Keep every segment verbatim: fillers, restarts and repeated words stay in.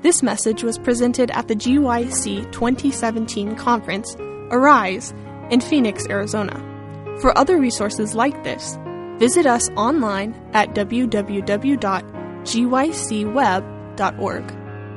This message was presented at the G Y C twenty seventeen conference, Arise, in Phoenix, Arizona. For other resources like this, visit us online at w w w dot g y c web dot org.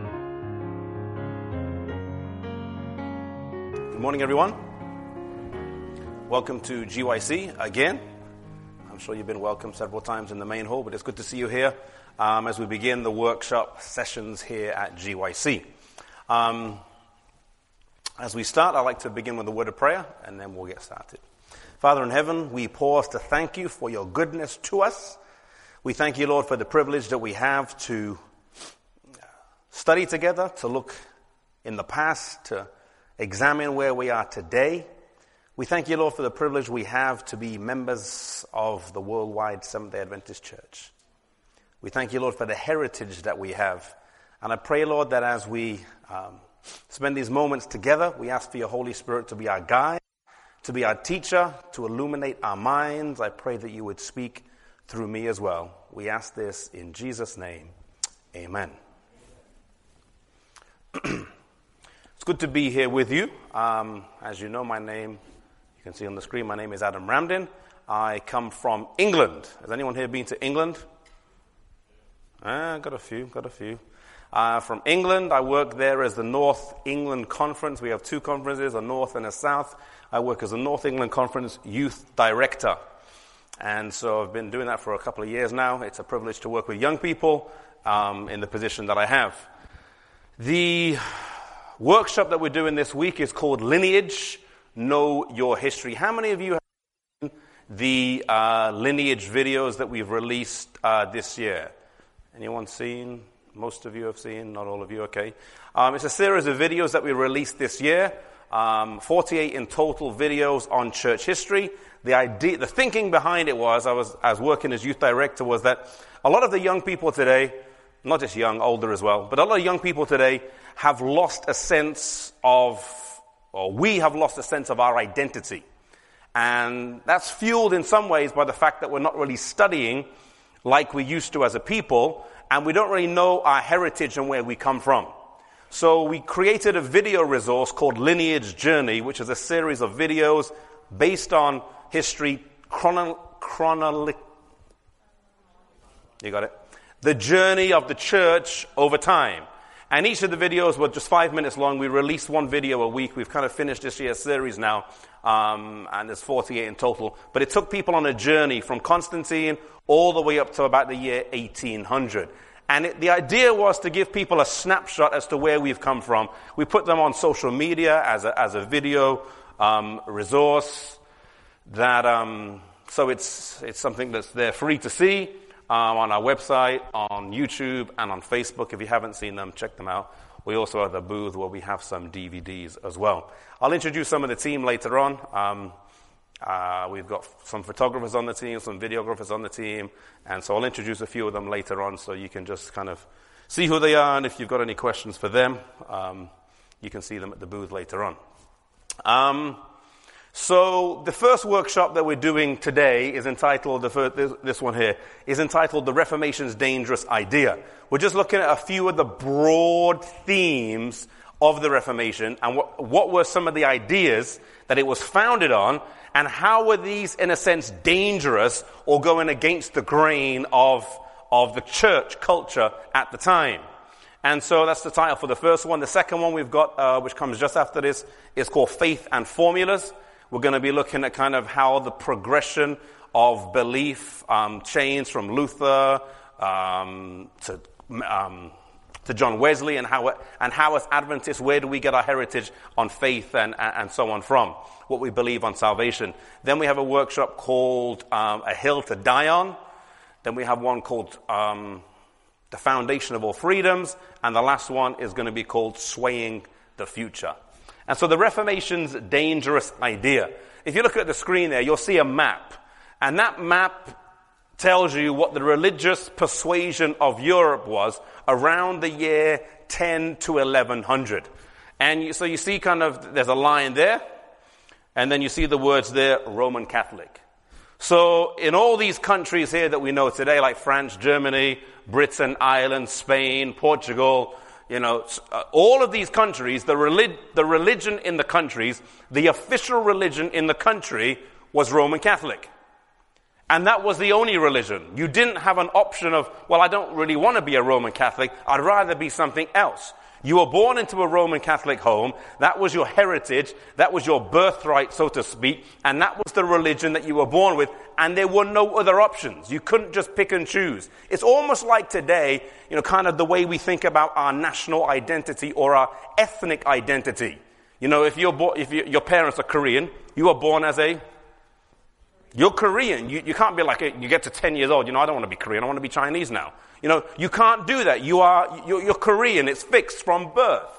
Good morning, everyone. Welcome to G Y C again. I'm sure you've been welcomed several times in the main hall, but it's good to see you here um, as we begin the workshop sessions here at G Y C. Um, as we start, I'd like to begin with a word of prayer, and then we'll get started. Father in heaven, we pause to thank you for your goodness to us. We thank you, Lord, for the privilege that we have to study together, to look in the past, to examine where we are today. We thank you, Lord, for the privilege we have to be members of the worldwide Seventh-day Adventist Church. We thank you, Lord, for the heritage that we have. And I pray, Lord, that as we um, spend these moments together, we ask for your Holy Spirit to be our guide, to be our teacher, to illuminate our minds. I pray that you would speak through me as well. We ask this in Jesus' name. Amen. It's good to be here with you. Um, as you know, my name, you can see on the screen, my name is Adam Ramdin. I come from England. Has anyone here been to England? Ah, got a few, got a few. Uh, from England, I work there as the North England Conference. We have two conferences, a North and a South. I work as a North England Conference Youth Director. And so I've been doing that for a couple of years now. It's a privilege to work with young people um, in the position that I have. The workshop that we're doing this week is called Lineage, Know Your History. How many of you have seen the uh, lineage videos that we've released uh, this year? Anyone seen? Most of you have seen, not all of you, okay. Um, it's a series of videos that we released this year, um, forty-eight in total videos on church history. The idea, the thinking behind it was, I was, I was working as youth director, was that a lot of the young people today, not just young, older as well, but a lot of young people today have lost a sense of, or we have lost a sense of our identity. And that's fueled in some ways by the fact that we're not really studying like we used to as a people, and we don't really know our heritage and where we come from. So we created a video resource called Lineage Journey, which is a series of videos based on history, chrono, chronoli- you got it? The journey of the church over time. And each of the videos were just five minutes long. We released one video a week. We've kind of finished this year's series now, um, and there's forty-eight in total. But it took people on a journey from Constantine all the way up to about the year eighteen hundred. And it, the idea was to give people a snapshot as to where we've come from. We put them on social media as a, as a video um, resource. That um, so it's it's something that's there free to see. Um, on our website, on YouTube, and on Facebook. If you haven't seen them, check them out. We also have a booth where we have some D V Ds as well. I'll introduce some of the team later on. Um, uh, we've got some photographers on the team, some videographers on the team, and so I'll introduce a few of them later on so you can just kind of see who they are, and if you've got any questions for them, um, you can see them at the booth later on. Um, So the first workshop that we're doing today is entitled, the first, this one here, is entitled The Reformation's Dangerous Idea. We're just looking at a few of the broad themes of the Reformation and what, what were some of the ideas that it was founded on, and how were these, in a sense, dangerous or going against the grain of, of the church culture at the time. And so that's the title for the first one. The second one we've got, uh, which comes just after this, is called Faith and Formulas. We're going to be looking at kind of how the progression of belief um, changed from Luther um, to um, to John Wesley, and how and how as Adventists, where do we get our heritage on faith and and so on from, what we believe on salvation. Then we have a workshop called um, A Hill to Die On. Then we have one called um, The Foundation of All Freedoms, and the last one is going to be called Swaying the Future. And so the Reformation's dangerous idea. If you look at the screen there, you'll see a map. And that map tells you what the religious persuasion of Europe was around the year ten to eleven hundred. And you, so you see kind of, there's a line there, and then you see the words there, Roman Catholic. So in all these countries here that we know today, like France, Germany, Britain, Ireland, Spain, Portugal, You know, uh, all of these countries, the, relig- the religion in the countries, the official religion in the country was Roman Catholic. And that was the only religion. You didn't have an option of, well, I don't really want to be a Roman Catholic. I'd rather be something else. You were born into a Roman Catholic home. That was your heritage. That was your birthright, so to speak. And that was the religion that you were born with. And there were no other options. You couldn't just pick and choose. It's almost like today, you know, kind of the way we think about our national identity or our ethnic identity. You know, if you're bo- if you, your parents are Korean, you were born as a You're Korean. You, you can't be like, a, you get to ten years old, you know, I don't want to be Korean, I want to be Chinese now. You know, you can't do that. You are, you're, you're Korean. It's fixed from birth.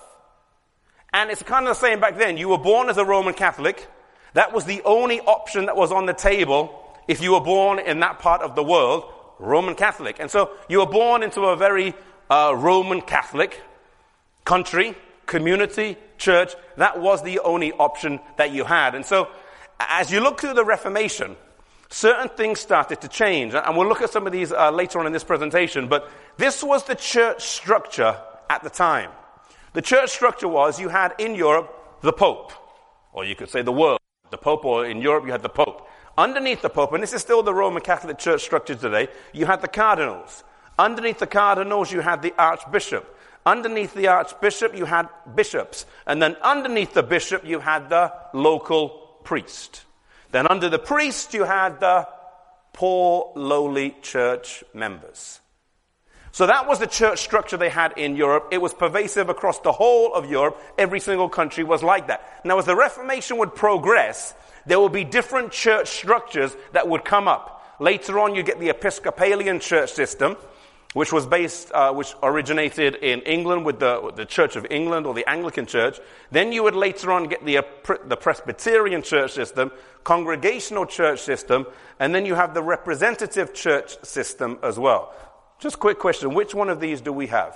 And it's kind of the same back then. You were born as a Roman Catholic. That was the only option that was on the table if you were born in that part of the world, Roman Catholic. And so you were born into a very uh, Roman Catholic country, community, church. That was the only option that you had. And so as you look through the Reformation, certain things started to change. And we'll look at some of these uh, later on in this presentation. But this was the church structure at the time. The church structure was, you had in Europe the Pope, or you could say the world. The Pope, or in Europe you had the Pope. Underneath the Pope, and this is still the Roman Catholic Church structure today, you had the cardinals. Underneath the cardinals you had the archbishop. Underneath the archbishop you had bishops. And then underneath the bishop you had the local priest. Then under the priest you had the poor, lowly church members. So that was the church structure they had in Europe. It was pervasive across the whole of Europe. Every single country was like that. Now as the Reformation would progress, there would be different church structures that would come up. Later on you get the Episcopalian church system, which was based, uh, which originated in England with the, with the Church of England or the Anglican Church. Then you would later on get the, uh, the Presbyterian church system, Congregational church system, and then you have the representative church system as well. Just a quick question, which one of these do we have?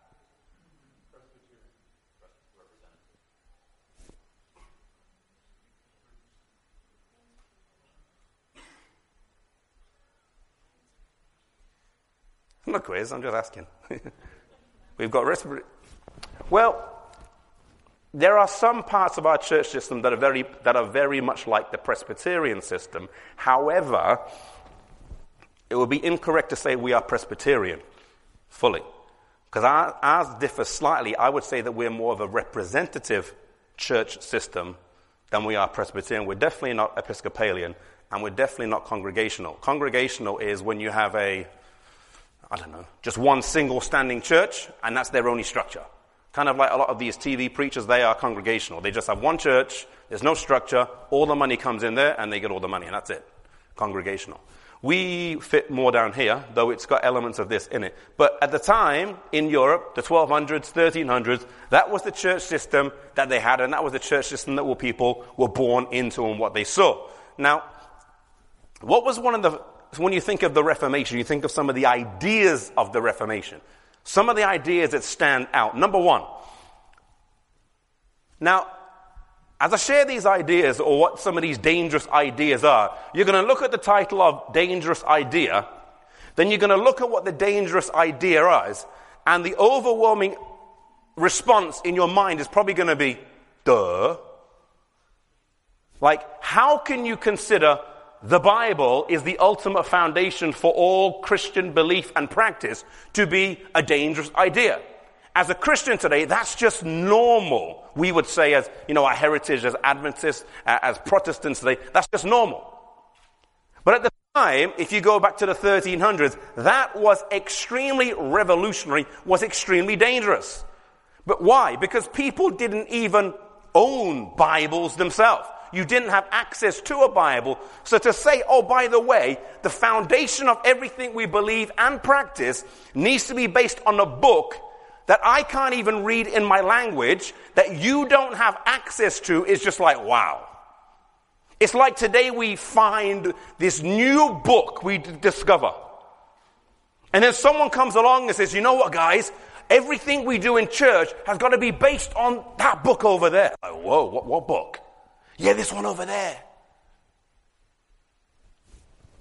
Not a quiz, I'm just asking. We've got respiratory. Well, there are some parts of our church system that are very that are very much like the Presbyterian system. However, it would be incorrect to say we are Presbyterian fully. Because our, ours differs slightly. I would say that we're more of a representative church system than we are Presbyterian. We're definitely not Episcopalian, and we're definitely not Congregational. Congregational is when you have a I don't know, just one single standing church, and that's their only structure. Kind of like a lot of these T V preachers, they are Congregational. They just have one church, there's no structure, all the money comes in there, and they get all the money, and that's it. Congregational. We fit more down here, though it's got elements of this in it. But at the time, in Europe, the twelve hundreds, thirteen hundreds, that was the church system that they had, and that was the church system that were people were born into and what they saw. Now, what was one of the... When you think of the Reformation, you think of some of the ideas of the Reformation. Some of the ideas that stand out. Number one. Now, as I share these ideas, or what some of these dangerous ideas are, you're going to look at the title of Dangerous Idea, then you're going to look at what the dangerous idea is, and the overwhelming response in your mind is probably going to be, duh. Like, how can you consider the Bible is the ultimate foundation for all Christian belief and practice to be a dangerous idea? As a Christian today, that's just normal. We would say as, you know, our heritage as Adventists, uh, as Protestants today, that's just normal. But at the time, if you go back to the thirteen hundreds, that was extremely revolutionary, was extremely dangerous. But why? Because people didn't even own Bibles themselves. You didn't have access to a Bible. So to say, oh, by the way, the foundation of everything we believe and practice needs to be based on a book that I can't even read in my language, that you don't have access to, is just like, wow. It's like today we find this new book we d- discover. And then someone comes along and says, you know what, guys? Everything we do in church has got to be based on that book over there. Like, whoa, what, what book? Yeah, this one over there.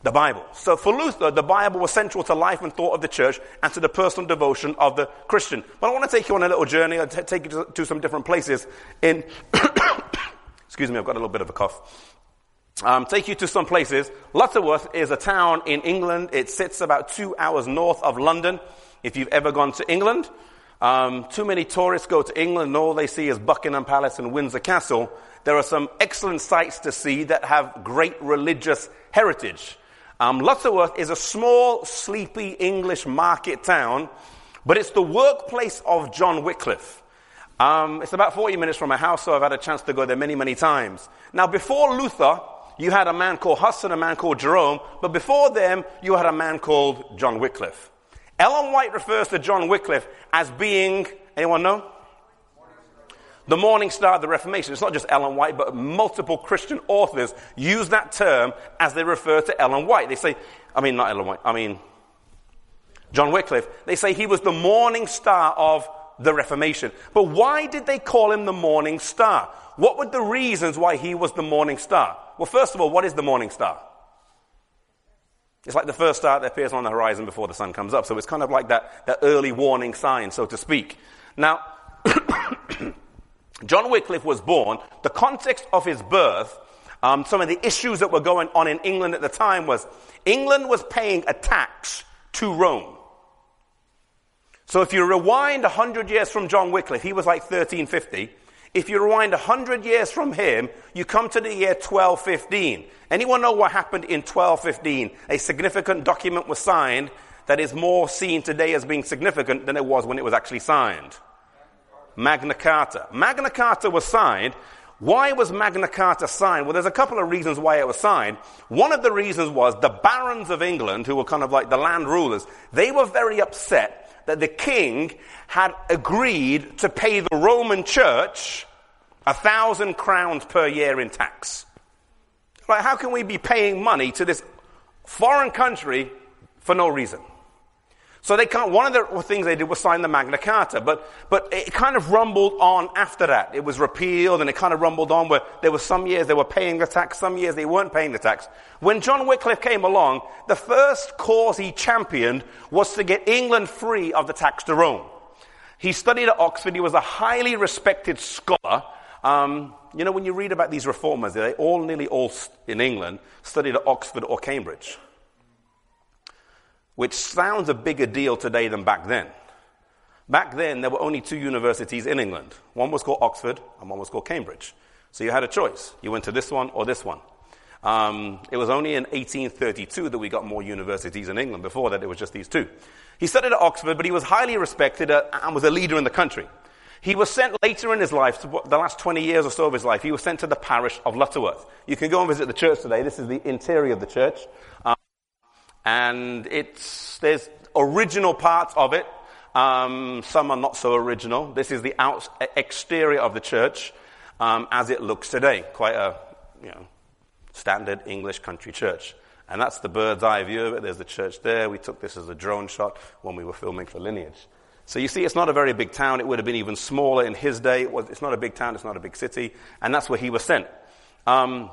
the Bible. So for Luther, the Bible was central to life and thought of the church and to the personal devotion of the Christian. But I want to take you on a little journey. I'll t- take you to, to some different places in, excuse me, I've got a little bit of a cough. Um, take you to some places. Lutterworth is a town in England. It sits about two hours north of London. If you've ever gone to England, um, too many tourists go to England and all they see is Buckingham Palace and Windsor Castle. There are some excellent sites to see that have great religious heritage. Um, Lutterworth is a small, sleepy English market town, but it's the workplace of John Wycliffe. Um, it's about forty minutes from my house, so I've had a chance to go there many, many times. Now, before Luther, you had a man called Huss and a man called Jerome, but before them, you had a man called John Wycliffe. Ellen White refers to John Wycliffe as being, anyone know? The morning star of the Reformation. It's not just Ellen White, but multiple Christian authors use that term as they refer to Ellen White. They say, I mean, not Ellen White, I mean, John Wycliffe. They say he was the morning star of the Reformation. But why did they call him the morning star? What were the reasons why he was the morning star? Well, first of all, what is the morning star? It's like the first star that appears on the horizon before the sun comes up. So it's kind of like that, that early warning sign, so to speak. Now, John Wycliffe was born. The context of his birth, um, some of the issues that were going on in England at the time was England was paying a tax to Rome. So if you rewind one hundred years from John Wycliffe, he was like thirteen fifty. If you rewind one hundred years from him, you come to the year twelve fifteen. Anyone know what happened in twelve fifteen? A significant document was signed that is more seen today as being significant than it was when it was actually signed. Magna Carta. Magna Carta was signed. Why was Magna Carta signed? Well, there's a couple of reasons why it was signed. One of the reasons was the barons of England, who were kind of like the land rulers, they were very upset that the king had agreed to pay the Roman church a thousand crowns per year in tax. Like, how can we be paying money to this foreign country for no reason? So they can't, one of the things they did was sign the Magna Carta, but, but it kind of rumbled on after that. It was repealed and it kind of rumbled on where there were some years they were paying the tax, some years they weren't paying the tax. When John Wycliffe came along, the first cause he championed was to get England free of the tax to Rome. He studied at Oxford. He was a highly respected scholar. Um, you know, when you read about these reformers, they all, nearly all in England, studied at Oxford or Cambridge, which sounds a bigger deal today than back then. Back then, there were only two universities in England. One was called Oxford, and one was called Cambridge. So you had a choice. You went to this one or this one. Um, it was only in eighteen thirty-two that we got more universities in England. Before that, it was just these two. He studied at Oxford, but he was highly respected uh, and was a leader in the country. He was sent later in his life, the last twenty years or so of his life, he was sent to the parish of Lutterworth. You can go and visit the church today. This is the interior of the church. Um, And it's, there's original parts of it. Um, some are not so original. This is the out, exterior of the church um, as it looks today. Quite a, you know, standard English country church. And that's the bird's eye view of it. There's the church there. We took this as a drone shot when we were filming for Lineage. So you see, it's not a very big town. It would have been even smaller in his day. It was, it's not a big town. It's not a big city. And that's where he was sent. Um,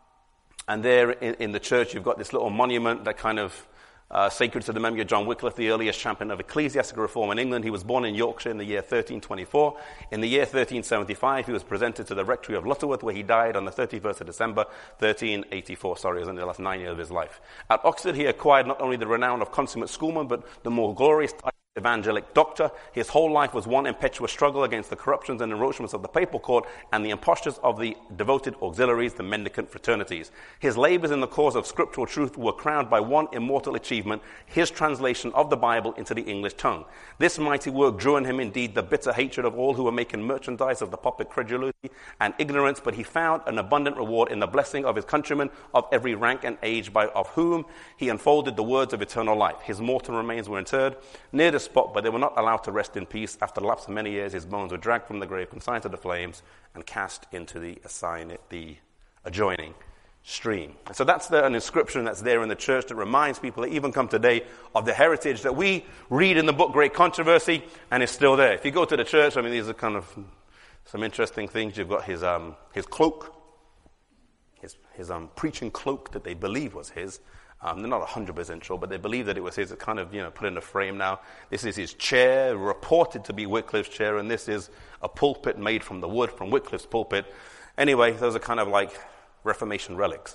And there in, in the church, you've got this little monument that kind of uh, sacred to the memory of John Wycliffe, the earliest champion of ecclesiastical reform in England. He was born in Yorkshire in the year thirteen twenty-four. In the year thirteen seventy-five, he was presented to the rectory of Lutterworth, where he died on the thirty-first of December, thirteen eighty-four. Sorry, it was in the last nine years of his life. At Oxford, he acquired not only the renown of consummate schoolman, but the more glorious title evangelic doctor. His whole life was one impetuous struggle against the corruptions and encroachments of the papal court and the impostures of the devoted auxiliaries, the mendicant fraternities. His labors in the cause of scriptural truth were crowned by one immortal achievement, his translation of the Bible into the English tongue. This mighty work drew in him indeed the bitter hatred of all who were making merchandise of the popular credulity and ignorance, but he found an abundant reward in the blessing of his countrymen of every rank and age, by of whom he unfolded the words of eternal life. His mortal remains were interred near the spot, but they were not allowed to rest in peace. After the lapse of many years, his bones were dragged from the grave, consigned to the flames, and cast into the, assign, the adjoining stream. And so that's the, an inscription that's there in the church that reminds people that even come today of the heritage that we read in the book Great Controversy, and it's still there. If you go to the church, I mean, these are kind of some interesting things. You've got his um, his cloak, his, his um, preaching cloak that they believe was his. Um, they're not one hundred percent sure, but they believe that it was his. It's kind of, you know, put in a frame now. This is his chair, reported to be Wycliffe's chair, and this is a pulpit made from the wood from Wycliffe's pulpit. Anyway, those are kind of like Reformation relics.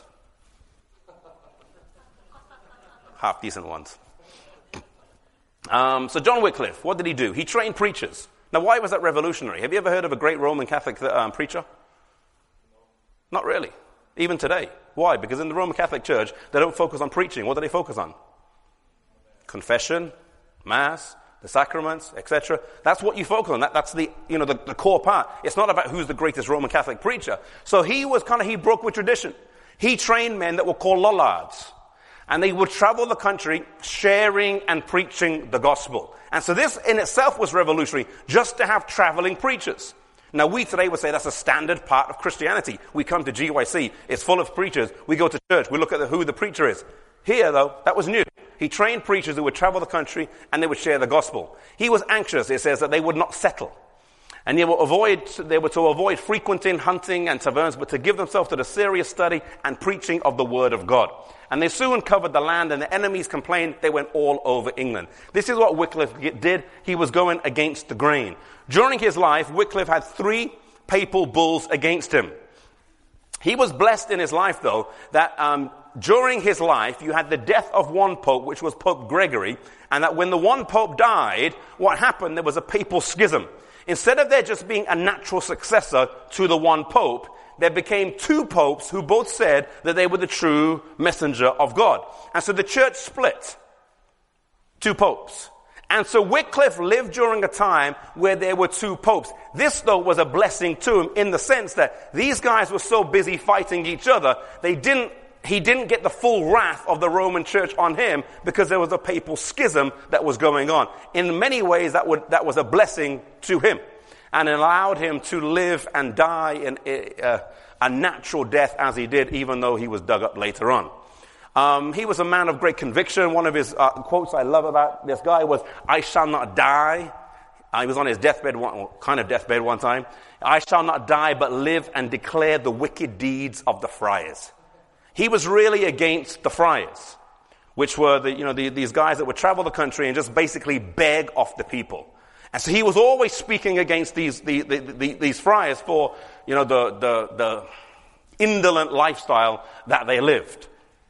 Half decent ones. Um, so John Wycliffe, what did he do? He trained preachers. Now, why was that revolutionary? Have you ever heard of a great Roman Catholic um, preacher? Not really. Even today. Why? Because in the Roman Catholic Church, they don't focus on preaching. What do they focus on? Confession, Mass, the sacraments, et cetera. That's what you focus on. That, that's the, you know, the, the core part. It's not about who's the greatest Roman Catholic preacher. So he was kind of, he broke with tradition. He trained men that were called Lollards. And they would travel the country sharing and preaching the gospel. And so this in itself was revolutionary, just to have traveling preachers. Now we today would say that's a standard part of Christianity. We come to G Y C, it's full of preachers. We go to church, we look at the, who the preacher is. Here though, that was new. He trained preachers who would travel the country and they would share the gospel. He was anxious, it says, that they would not settle. And they were, avoid, they were to avoid frequenting hunting and taverns, but to give themselves to the serious study and preaching of the word of God. And they soon covered the land, and the enemies complained they went all over England. This is what Wycliffe did. He was going against the grain. During his life, Wycliffe had three papal bulls against him. He was blessed in his life, though, that um, during his life, you had the death of one pope, which was Pope Gregory, and that when the one pope died, what happened? There was a papal schism. Instead of there just being a natural successor to the one pope, there became two popes who both said that they were the true messenger of God. And so the church split. Two popes. And so Wycliffe lived during a time where there were two popes. This, though, was a blessing to him in the sense that these guys were so busy fighting each other, they didn't, he didn't get the full wrath of the Roman Church on him because there was a papal schism that was going on. In many ways, that would, that was a blessing to him. And it allowed him to live and die in a, a, a natural death as he did, even though he was dug up later on. Um, he was a man of great conviction. One of his uh, quotes I love about this guy was, "I shall not die." Uh, he was on his deathbed, one, kind of deathbed one time. "I shall not die, but live and declare the wicked deeds of the friars." He was really against the friars, which were the, you know, the, these guys that would travel the country and just basically beg off the people. And so he was always speaking against these the, the, the, these friars for, you know, the, the, the indolent lifestyle that they lived.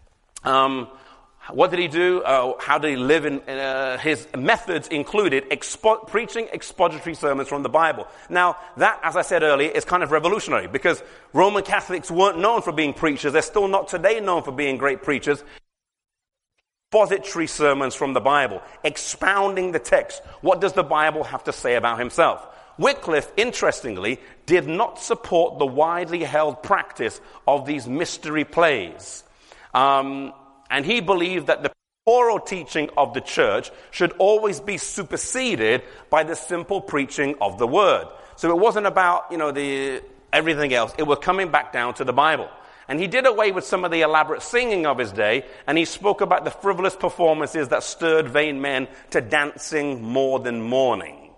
Um, what did he do? Uh, how did he live? In, uh, his methods included expo- preaching expository sermons from the Bible. Now, that, as I said earlier, is kind of revolutionary because Roman Catholics weren't known for being preachers. They're still not today known for being great preachers. Expository sermons from the Bible, expounding the text. What does the Bible have to say about himself? Wycliffe, interestingly, did not support the widely held practice of these mystery plays. Um, and he believed that the oral teaching of the church should always be superseded by the simple preaching of the word. So it wasn't about, you know, the everything else. It was coming back down to the Bible. And he did away with some of the elaborate singing of his day, and he spoke about the frivolous performances that stirred vain men to dancing more than mourning.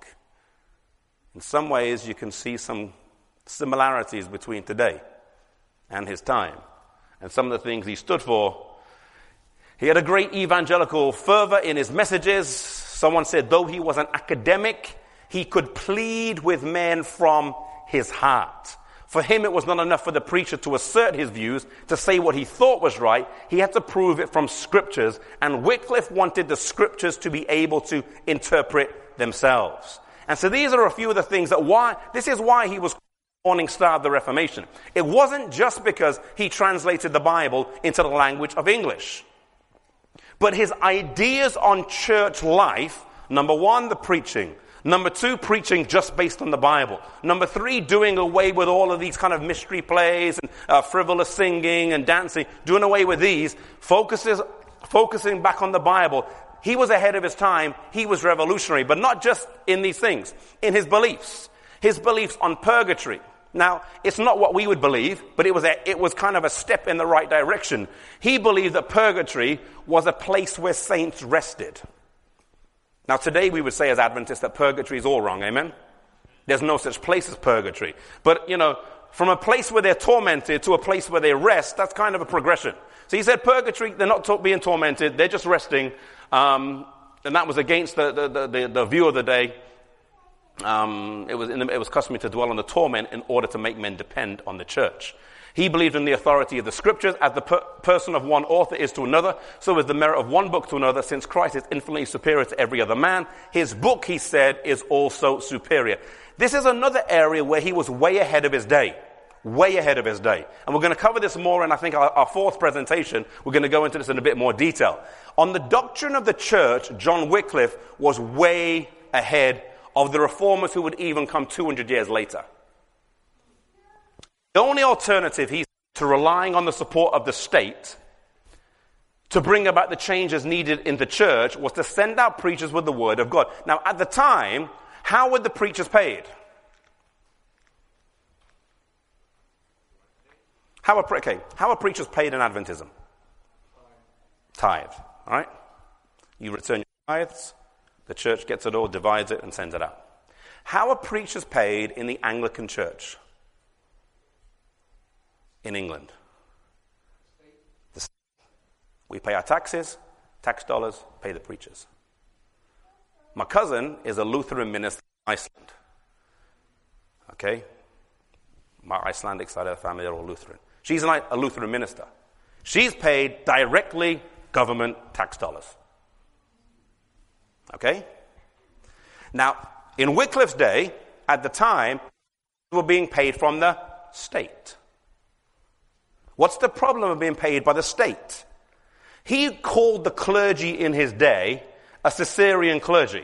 In some ways, you can see some similarities between today and his time, and some of the things he stood for. He had a great evangelical fervor in his messages. Someone said, though he was an academic, he could plead with men from his heart. For him, it was not enough for the preacher to assert his views, to say what he thought was right. He had to prove it from scriptures, and Wycliffe wanted the scriptures to be able to interpret themselves. And so these are a few of the things that why, this is why he was Morning Star of the Reformation. It wasn't just because he translated the Bible into the language of English. But his ideas on church life, number one, the preaching. Number two, preaching just based on the Bible. Number three, doing away with all of these kind of mystery plays and uh, frivolous singing and dancing. Doing away with these, focuses, focusing back on the Bible. He was ahead of his time. He was revolutionary, but not just in these things. In his beliefs. His beliefs on purgatory. Now, it's not what we would believe, but it was a, it was kind of a step in the right direction. He believed that purgatory was a place where saints rested. Now, today we would say as Adventists that purgatory is all wrong, amen? There's no such place as purgatory. But, you know, from a place where they're tormented to a place where they rest, that's kind of a progression. So he said purgatory, they're not to- being tormented, they're just resting. Um, and that was against the, the, the, the view of the day. Um, it was in the, it was customary to dwell on the torment in order to make men depend on the church. He believed in the authority of the scriptures, as the per- person of one author is to another, so is the merit of one book to another, since Christ is infinitely superior to every other man. His book, he said, is also superior. This is another area where he was way ahead of his day. Way ahead of his day. And we're going to cover this more in, I think, our, our fourth presentation. We're going to go into this in a bit more detail. On the doctrine of the church, John Wycliffe was way ahead of the reformers who would even come two hundred years later. The only alternative, he said, to relying on the support of the state to bring about the changes needed in the church was to send out preachers with the word of God. Now, at the time, how were the preachers paid? How are, okay, how are preachers paid in Adventism? Tithe. All right? You return your tithes, the church gets it all, divides it, and sends it out. How are preachers paid in the Anglican Church in England? The state. We pay our taxes, tax dollars, pay the preachers. My cousin is a Lutheran minister in Iceland. Okay? My Icelandic side of the family are all Lutheran. She's like a Lutheran minister. She's paid directly government tax dollars. Okay? Now, in Wycliffe's day, at the time, they were being paid from the state. What's the problem of being paid by the state? He called the clergy in his day a Caesarean clergy.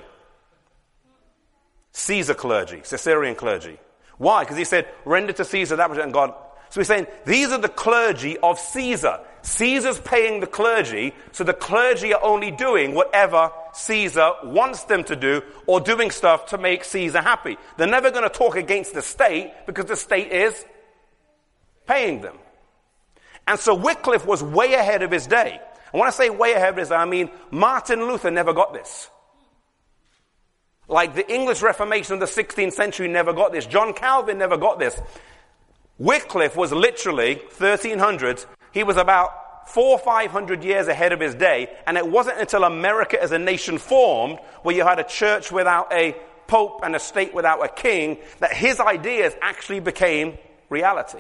Caesar clergy, Caesarean clergy. Why? Because he said, render to Caesar that which, and God. So he's saying, these are the clergy of Caesar. Caesar's paying the clergy, so the clergy are only doing whatever Caesar wants them to do, or doing stuff to make Caesar happy. They're never going to talk against the state, because the state is paying them. And so Wycliffe was way ahead of his day. And when I say way ahead of his day, I mean Martin Luther never got this. Like the English Reformation of the sixteenth century never got this. John Calvin never got this. Wycliffe was literally thirteen hundreds. He was about four or five hundred years ahead of his day. And it wasn't until America as a nation formed, where you had a church without a pope and a state without a king, that his ideas actually became reality.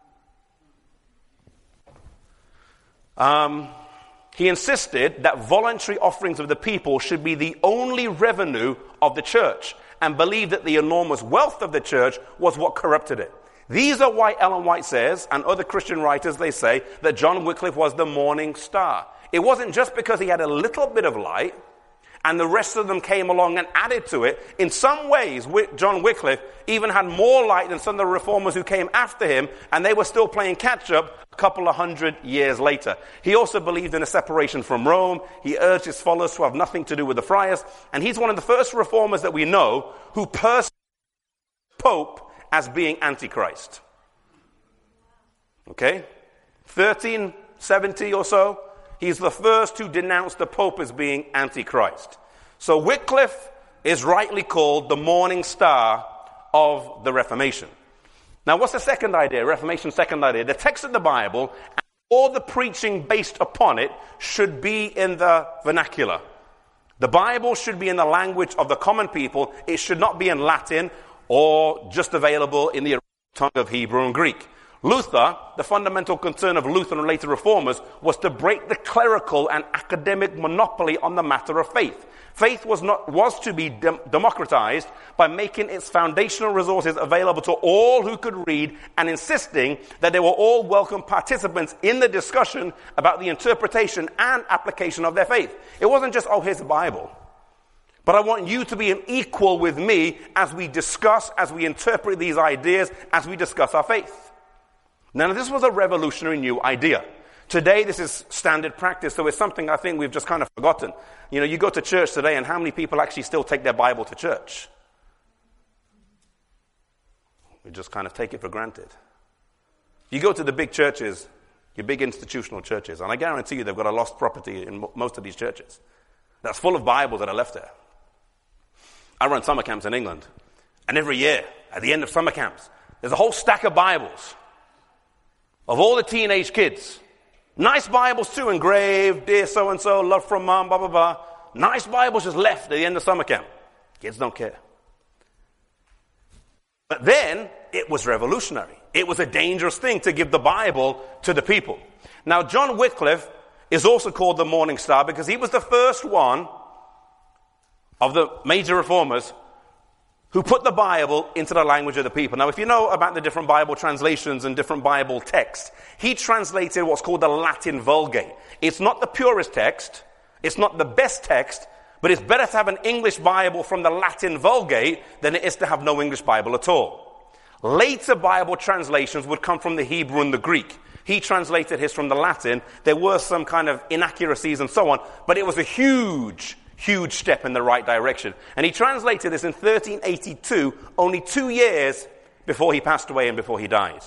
Um, he insisted that voluntary offerings of the people should be the only revenue of the church, and believed that the enormous wealth of the church was what corrupted it. These are why Ellen White says, and other Christian writers, they say, that John Wycliffe was the morning star. It wasn't just because he had a little bit of light, and the rest of them came along and added to it. In some ways, John Wycliffe even had more light than some of the reformers who came after him, and they were still playing catch-up a couple of hundred years later. He also believed in a separation from Rome. He urged his followers to have nothing to do with the friars, and he's one of the first reformers that we know who persecuted the Pope as being Antichrist. Okay? thirteen seventy or so. He's the first to denounce the Pope as being Antichrist. So Wycliffe is rightly called the morning star of the Reformation. Now, what's the second idea? Reformation's second idea. The text of the Bible and all the preaching based upon it should be in the vernacular. The Bible should be in the language of the common people. It should not be in Latin or just available in the tongue of Hebrew and Greek. Luther, the fundamental concern of Luther and later reformers, was to break the clerical and academic monopoly on the matter of faith. Faith was not was to be dem- democratized by making its foundational resources available to all who could read, and insisting that they were all welcome participants in the discussion about the interpretation and application of their faith. It wasn't just, oh, here's the Bible. But I want you to be an equal with me as we discuss, as we interpret these ideas, as we discuss our faith. Now, this was a revolutionary new idea. Today, this is standard practice, so it's something I think we've just kind of forgotten. You know, you go to church today, and how many people actually still take their Bible to church? We just kind of take it for granted. You go to the big churches, your big institutional churches, and I guarantee you they've got a lost property in mo- most of these churches. That's full of Bibles that are left there. I run summer camps in England, and every year, at the end of summer camps, there's a whole stack of Bibles of all the teenage kids. Nice Bibles too, engraved, dear so-and-so, love from mom, blah, blah, blah. Nice Bibles just left at the end of summer camp. Kids don't care. But then, it was revolutionary. It was a dangerous thing to give the Bible to the people. Now, John Wycliffe is also called the Morning Star because he was the first one of the major reformers who put the Bible into the language of the people. Now, if you know about the different Bible translations and different Bible texts, he translated what's called the Latin Vulgate. It's not the purest text, it's not the best text, but it's better to have an English Bible from the Latin Vulgate than it is to have no English Bible at all. Later Bible translations would come from the Hebrew and the Greek. He translated his from the Latin. There were some kind of inaccuracies and so on, but it was a huge, huge step in the right direction. And he translated this in thirteen eighty-two, only two years before he passed away and before he died.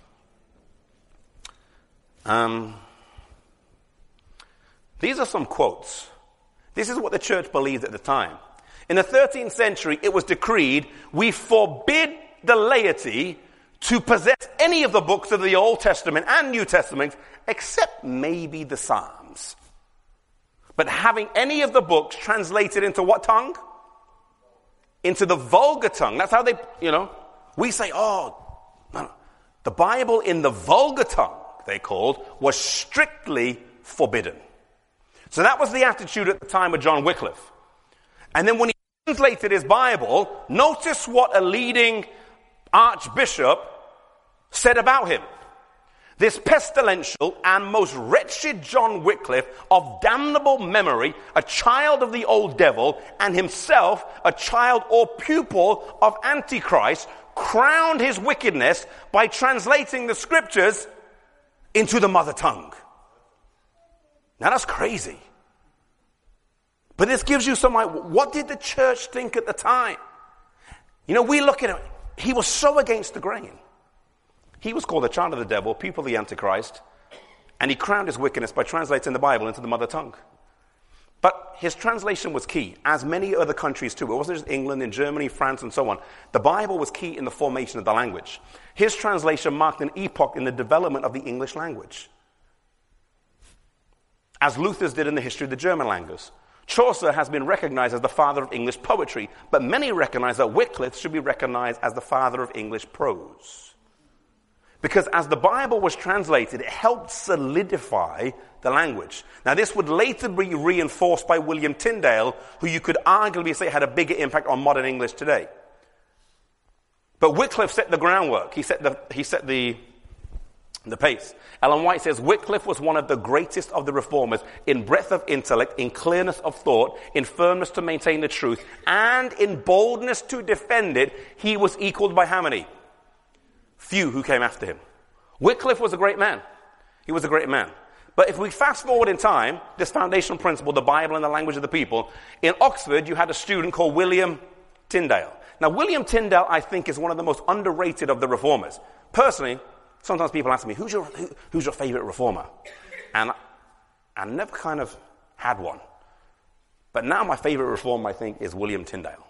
Um, these are some quotes. This is what the church believed at the time. In the thirteenth century, it was decreed, we forbid the laity to possess any of the books of the Old Testament and New Testament, except maybe the Psalms. But having any of the books translated into what tongue? Into the vulgar tongue. That's how they, you know, we say, oh, no, no. The Bible in the vulgar tongue, they called, was strictly forbidden. So that was the attitude at the time of John Wycliffe. And then when he translated his Bible, notice what a leading archbishop said about him. This pestilential and most wretched John Wycliffe, of damnable memory, a child of the old devil, and himself a child or pupil of Antichrist, crowned his wickedness by translating the scriptures into the mother tongue. Now that's crazy. But this gives you some idea. What did the church think at the time? You know, we look at it. He was so against the grain. He was called a child of the devil, pupil of the Antichrist, and he crowned his wickedness by translating the Bible into the mother tongue. But his translation was key, as many other countries too. It wasn't just England, in Germany, France, and so on. The Bible was key in the formation of the language. His translation marked an epoch in the development of the English language, as Luther's did in the history of the German language. Chaucer has been recognized as the father of English poetry, but many recognize that Wycliffe should be recognized as the father of English prose. Because as the Bible was translated, it helped solidify the language. Now, this would later be reinforced by William Tyndale, who you could arguably say had a bigger impact on modern English today. But Wycliffe set the groundwork. He set the, he set the, the pace. Ellen White says, Wycliffe was one of the greatest of the reformers in breadth of intellect, in clearness of thought, in firmness to maintain the truth, and in boldness to defend it. He was equaled by how many? Few who came after him. Wycliffe was a great man. He was a great man. But if we fast forward in time, this foundational principle, the Bible and the language of the people, in Oxford you had a student called William Tyndale. Now William Tyndale, I think, is one of the most underrated of the reformers. Personally, sometimes people ask me, who's your, who, who's your favorite reformer? And I never kind of had one. But now my favorite reformer, I think, is William Tyndale.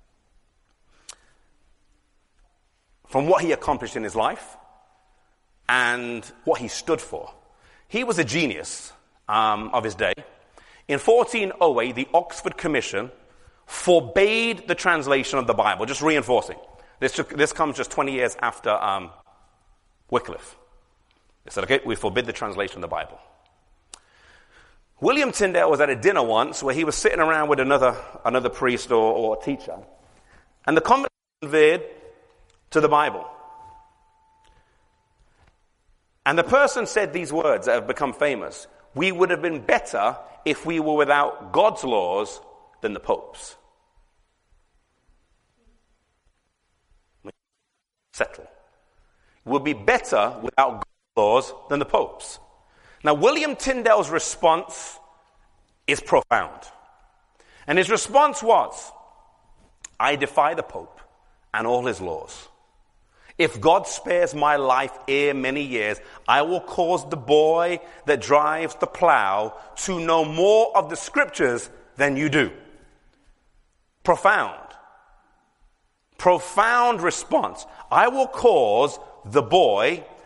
From what he accomplished in his life and what he stood for. He was a genius um, of his day. In fourteen oh eight, the Oxford Commission forbade the translation of the Bible, just reinforcing. This, took, this comes just twenty years after um, Wycliffe. They said, okay, we forbid the translation of the Bible. William Tyndale was at a dinner once where he was sitting around with another, another priest or, or teacher, and the conversation veered to the Bible. And the person said these words that have become famous: we would have been better if we were without God's laws than the Pope's. Settle. It would be better without God's laws than the Pope's. Now, William Tyndale's response is profound. And his response was, I defy the Pope and all his laws. If God spares my life ere many years, I will cause the boy that drives the plow to know more of the scriptures than you do. Profound. Profound response. I will cause the boy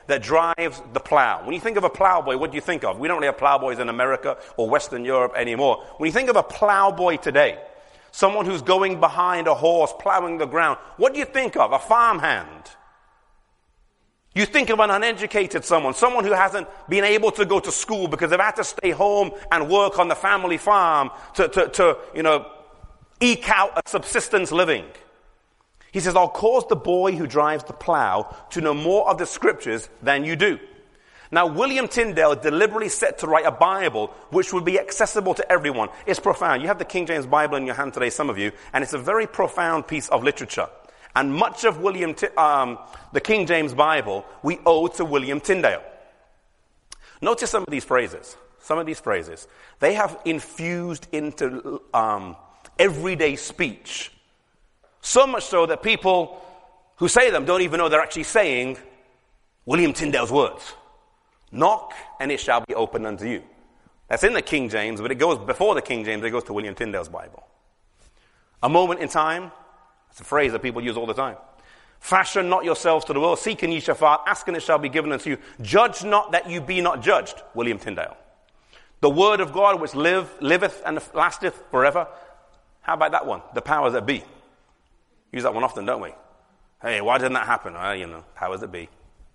that drives the plow. When you think of a plowboy, what do you think of? We don't really have plowboys in America or Western Europe anymore. When you think of a plowboy today, someone who's going behind a horse, plowing the ground, what do you think of? A farmhand. You think of an uneducated someone, someone who hasn't been able to go to school because they've had to stay home and work on the family farm to, to, to you know, eke out a subsistence living. He says, I'll cause the boy who drives the plow to know more of the scriptures than you do. Now, William Tyndale deliberately set to write a Bible which would be accessible to everyone. It's profound. You have the King James Bible in your hand today, some of you, and it's a very profound piece of literature. And much of William, um, the King James Bible, we owe to William Tyndale. Notice some of these phrases. Some of these phrases. They have infused into um, everyday speech. So much so that people who say them don't even know they're actually saying William Tyndale's words. Knock, and it shall be opened unto you. That's in the King James, but it goes before the King James, it goes to William Tyndale's Bible. A moment in time. It's a phrase that people use all the time. Fashion not yourselves to the world. Seek and ye shall find. Ask and it shall be given unto you. Judge not that you be not judged. William Tyndale. The word of God which live, liveth and lasteth forever. How about that one? The powers that be. Use that one often, don't we? Hey, why didn't that happen? Well, you know, powers that be.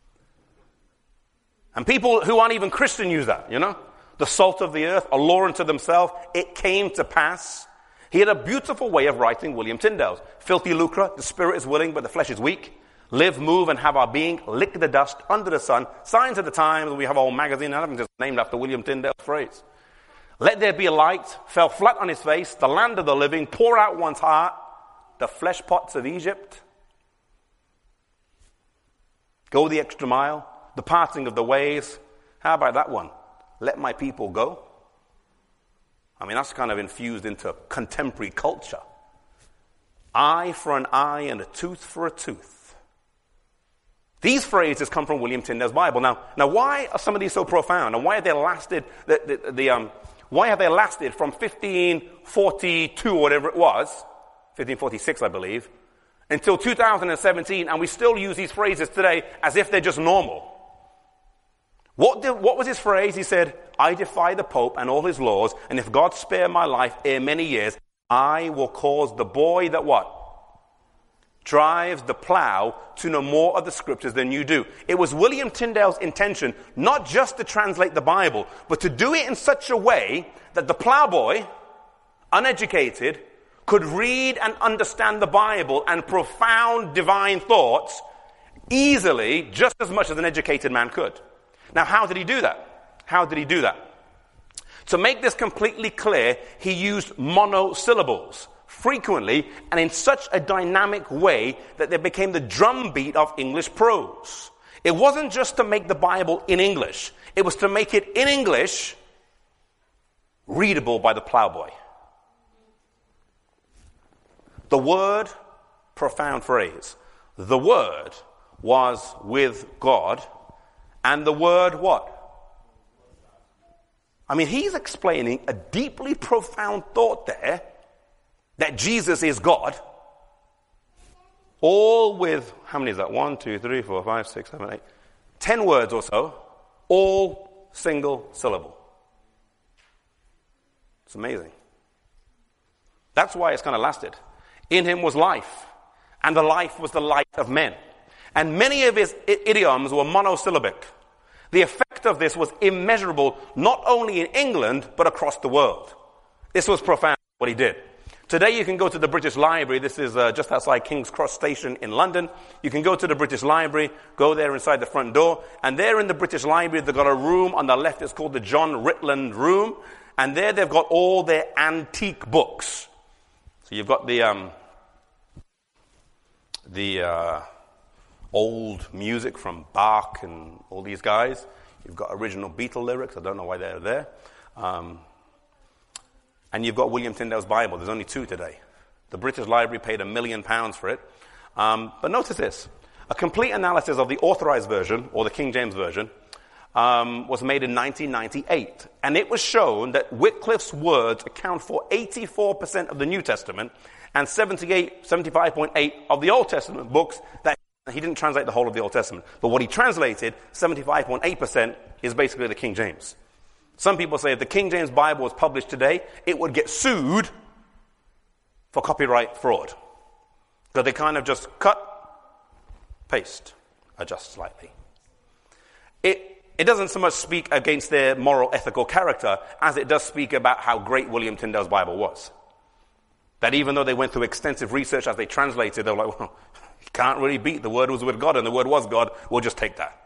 And people who aren't even Christian use that, you know. The salt of the earth, a law unto themselves. It came to pass. He had a beautiful way of writing, William Tyndale's. Filthy lucre, the spirit is willing, but the flesh is weak. Live, move, and have our being. Lick the dust under the sun. Signs of the times. We have a whole magazine and everything just named after William Tyndale's phrase. Let there be a light. Fell flat on his face. The land of the living. Pour out one's heart. The flesh pots of Egypt. Go the extra mile. The parting of the ways. How about that one? Let my people go. I mean, that's kind of infused into contemporary culture. Eye for an eye and a tooth for a tooth. These phrases come from William Tyndale's Bible. Now, now, why are some of these so profound? And why have they lasted? The, the, the, um, why have they lasted from fifteen forty-two, or whatever it was, fifteen forty-six, I believe, until two thousand seventeen, and we still use these phrases today as if they're just normal? What, did, what was his phrase? He said, I defy the Pope and all his laws, and if God spare my life ere many years, I will cause the boy that what? Drives the plow to know more of the scriptures than you do. It was William Tyndale's intention not just to translate the Bible, but to do it in such a way that the plowboy, uneducated, could read and understand the Bible and profound divine thoughts easily, just as much as an educated man could. Now, how did he do that? How did he do that? To make this completely clear, he used monosyllables frequently and in such a dynamic way that they became the drumbeat of English prose. It wasn't just to make the Bible in English. It was to make it in English readable by the plowboy. The word, profound phrase, the word was with God. And the word what? I mean, he's explaining a deeply profound thought there, that Jesus is God, all with, how many is that? One, two, three, four, five, six, seven, eight, ten words or so, all single syllable. It's amazing. That's why it's kind of lasted. In him was life, and the life was the light of men. And many of his idioms were monosyllabic. The effect of this was immeasurable, not only in England, but across the world. This was profound, what he did. Today you can go to the British Library. This is uh, just outside King's Cross Station in London. You can go to the British Library, go there inside the front door, and there in the British Library they've got a room on the left. It's called the John Ritland Room, and there they've got all their antique books. So you've got the um, the uh, old music from Bach and all these guys. You've got original Beatle lyrics. I don't know why they're there. Um, and you've got William Tyndale's Bible. There's only two today. The British Library paid a million pounds for it. Um, but notice this. A complete analysis of the authorized version, or the King James Version, um, was made in nineteen ninety-eight. And it was shown that Wycliffe's words account for eighty-four percent of the New Testament and seventy-eight, seventy-five point eight of the Old Testament books that He didn't translate the whole of the Old Testament. But what he translated, seventy-five point eight percent, is basically the King James. Some people say if the King James Bible was published today, it would get sued for copyright fraud. So they kind of just cut, paste, adjust slightly. It, it doesn't so much speak against their moral, ethical character as it does speak about how great William Tyndale's Bible was. That even though they went through extensive research as they translated, they were like, well, you can't really beat the Word was with God, and the Word was God, we'll just take that.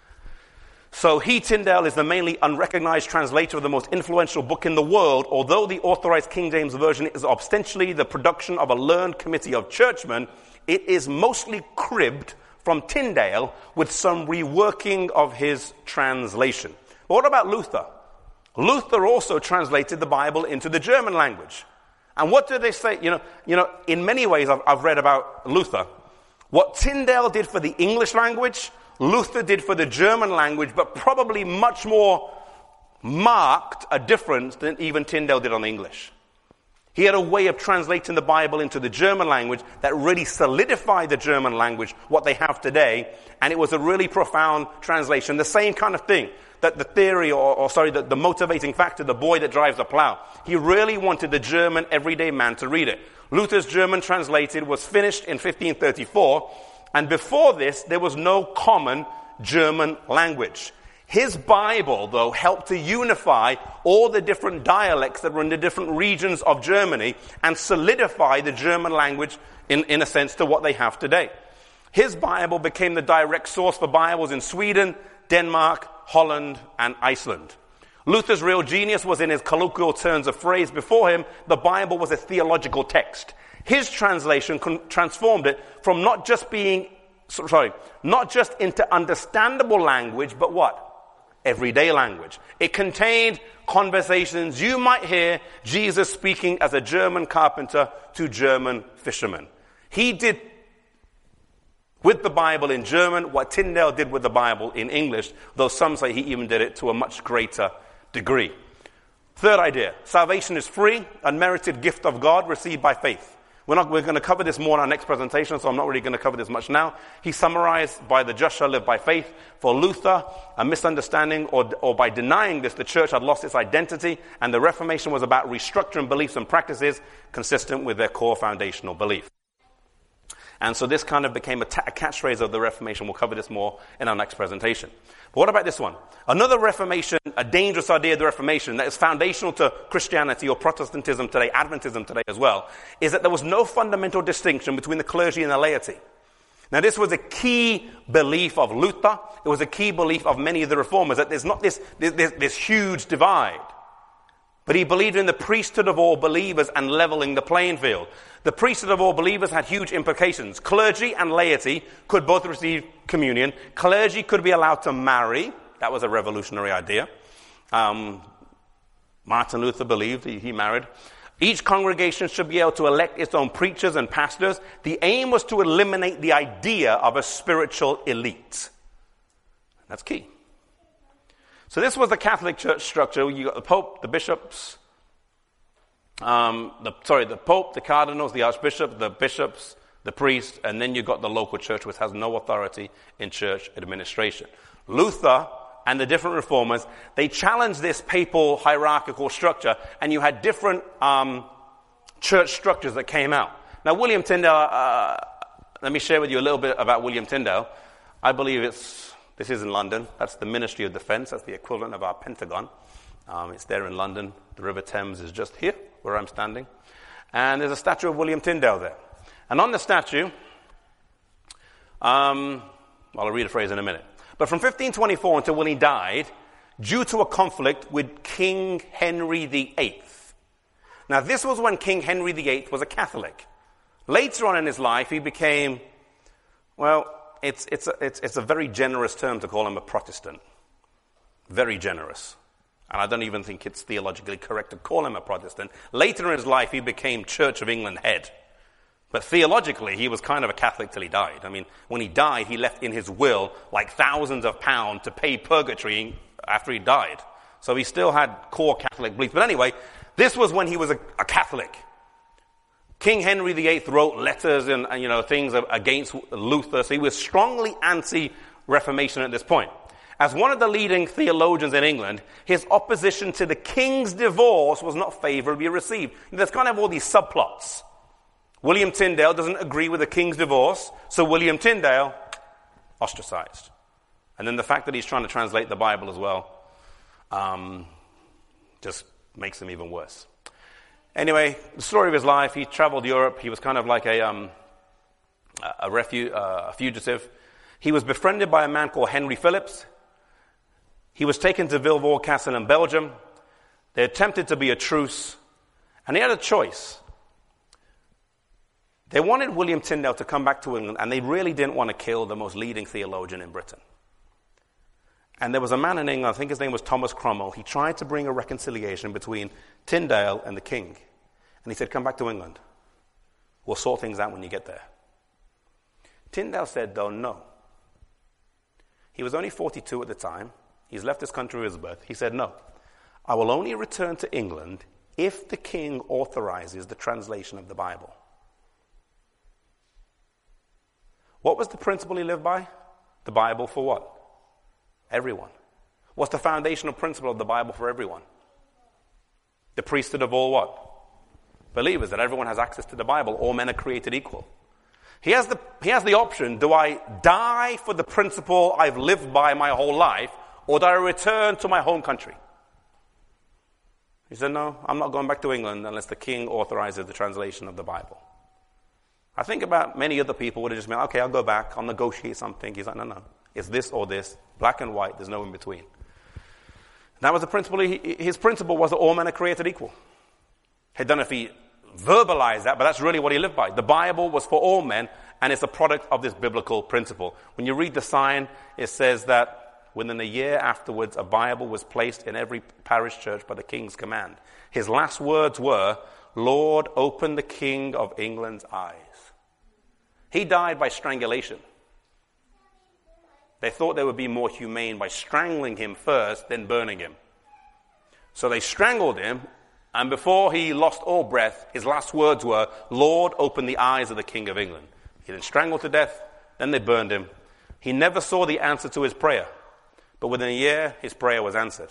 So he, Tyndale, is the mainly unrecognized translator of the most influential book in the world, although the authorized King James Version is ostensibly the production of a learned committee of churchmen, it is mostly cribbed from Tyndale with some reworking of his translation. But what about Luther? Luther also translated the Bible into the German language. And what do they say? You know, you know, in many ways I've, I've read about Luther. What Tyndale did for the English language, Luther did for the German language, but probably much more marked a difference than even Tyndale did on the English. He had a way of translating the Bible into the German language that really solidified the German language, what they have today, and it was a really profound translation. The same kind of thing, that the theory, or, or sorry, the, the motivating factor, the boy that drives the plow. He really wanted the German everyday man to read it. Luther's German translated was finished in fifteen thirty-four, and before this, there was no common German language. His Bible, though, helped to unify all the different dialects that were in the different regions of Germany and solidify the German language, in, in a sense, to what they have today. His Bible became the direct source for Bibles in Sweden, Denmark, Holland, and Iceland. Luther's real genius was in his colloquial turns of phrase. Before him, the Bible was a theological text. His translation con- transformed it from not just being, sorry, not just into understandable language, but what? Everyday language. It contained conversations you might hear Jesus speaking as a German carpenter to German fishermen. He did with the Bible in German what Tyndale did with the Bible in English, though some say he even did it to a much greater degree. Third idea, salvation is free, unmerited gift of God received by faith. We're not, we're going to cover this more in our next presentation, so I'm not really going to cover this much now. He summarized, by the just shall live by faith. For Luther, a misunderstanding, or, or by denying this, the church had lost its identity, and the Reformation was about restructuring beliefs and practices consistent with their core foundational belief. And so this kind of became a, ta- a catchphrase of the Reformation. We'll cover this more in our next presentation. But what about this one? Another Reformation, a dangerous idea of the Reformation that is foundational to Christianity or Protestantism today, Adventism today as well, is that there was no fundamental distinction between the clergy and the laity. Now this was a key belief of Luther. It was a key belief of many of the reformers, that there's not this, this, this huge divide. But he believed in the priesthood of all believers and leveling the playing field. The priesthood of all believers had huge implications. Clergy and laity could both receive communion. Clergy could be allowed to marry. That was a revolutionary idea. Um, Martin Luther believed he, he married. Each congregation should be able to elect its own preachers and pastors. The aim was to eliminate the idea of a spiritual elite. That's key. So this was the Catholic Church structure. You got the Pope, the bishops, um, the, sorry, the Pope, the cardinals, the archbishop, the bishops, the priests, and then you got the local church, which has no authority in church administration. Luther and the different reformers, they challenged this papal hierarchical structure, and you had different um, church structures that came out. Now, William Tyndale, uh, let me share with you a little bit about William Tyndale. I believe it's This is in London. That's the Ministry of Defense. That's the equivalent of our Pentagon. Um, it's there in London. The River Thames is just here, where I'm standing. And there's a statue of William Tyndale there. And on the statue, um, well, I'll read a phrase in a minute. But from fifteen twenty-four until when he died, due to a conflict with King Henry the Eighth. Now, this was when King Henry the Eighth was a Catholic. Later on in his life, he became, well, It's, it's, a, it's, it's a very generous term to call him a Protestant. Very generous. And I don't even think it's theologically correct to call him a Protestant. Later in his life, he became Church of England head. But theologically, he was kind of a Catholic till he died. I mean, when he died, he left in his will like thousands of pounds to pay purgatory after he died. So he still had core Catholic beliefs. But anyway, this was when he was a, a Catholic. King Henry the Eighth wrote letters and, and you know things against Luther, so he was strongly anti-Reformation at this point. As one of the leading theologians in England, his opposition to the king's divorce was not favorably received. There's kind of all these subplots. William Tyndale doesn't agree with the king's divorce, so William Tyndale, ostracized. And then the fact that he's trying to translate the Bible as well um, just makes him even worse. Anyway, the story of his life, he traveled Europe. He was kind of like a, um, a, refu- uh, a fugitive. He was befriended by a man called Henry Phillips. He was taken to Vilvoorde Castle in Belgium. They attempted to be a truce, and he had a choice. They wanted William Tyndale to come back to England, and they really didn't want to kill the most leading theologian in Britain. And there was a man in England, I think his name was Thomas Cromwell. He tried to bring a reconciliation between Tyndale and the king. And he said, come back to England. We'll sort things out when you get there. Tyndale said, though, no. He was only forty-two at the time. He's left his country with his birth. He said, no, I will only return to England if the king authorizes the translation of the Bible. What was the principle he lived by? The Bible for what? Everyone. What's the foundational principle of the Bible for everyone? The priesthood of all what? Believers, that everyone has access to the Bible. All men are created equal. He has the, he has the option, do I die for the principle I've lived by my whole life, or do I return to my home country? He said, no, I'm not going back to England unless the king authorizes the translation of the Bible. I think about many other people would have just been, okay, I'll go back, I'll negotiate something. He's like, no, no, it's this or this, black and white, there's no in between. That was the principle. He, his principle was that all men are created equal. I don't know if he verbalized that, but that's really what he lived by. The Bible was for all men, and it's a product of this biblical principle. When you read the sign, it says that within a year afterwards, a Bible was placed in every parish church by the king's command. His last words were, Lord, open the King of England's eyes. He died by strangulation. They thought they would be more humane by strangling him first, then burning him. So they strangled him, and before he lost all breath, his last words were, Lord, open the eyes of the King of England. He then strangled to death, then they burned him. He never saw the answer to his prayer, but within a year, his prayer was answered.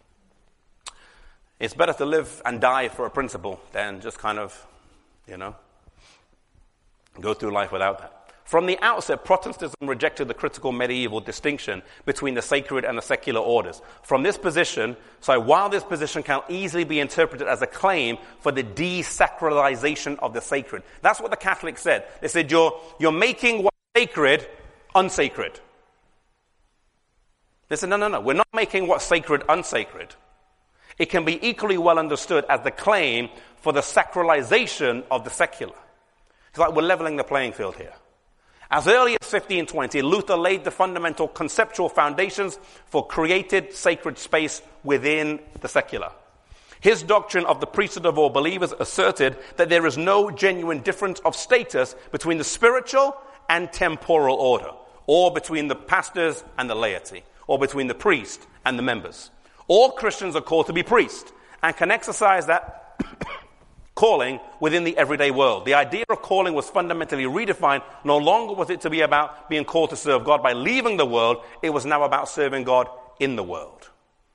It's better to live and die for a principle than just kind of, you know, go through life without that. From the outset, Protestantism rejected the critical medieval distinction between the sacred and the secular orders. From this position, so while this position can easily be interpreted as a claim for the desacralization of the sacred. That's what the Catholics said. They said, you're, you're making what's sacred unsacred. They said, no, no, no, we're not making what's sacred unsacred. It can be equally well understood as the claim for the sacralization of the secular. It's like we're leveling the playing field here. As early as fifteen twenty, Luther laid the fundamental conceptual foundations for created sacred space within the secular. His doctrine of the priesthood of all believers asserted that there is no genuine difference of status between the spiritual and temporal order, or between the pastors and the laity, or between the priest and the members. All Christians are called to be priests and can exercise that calling within the everyday world. The idea of calling was fundamentally redefined. No longer was it to be about being called to serve God by leaving the world. It was now about serving God in the world.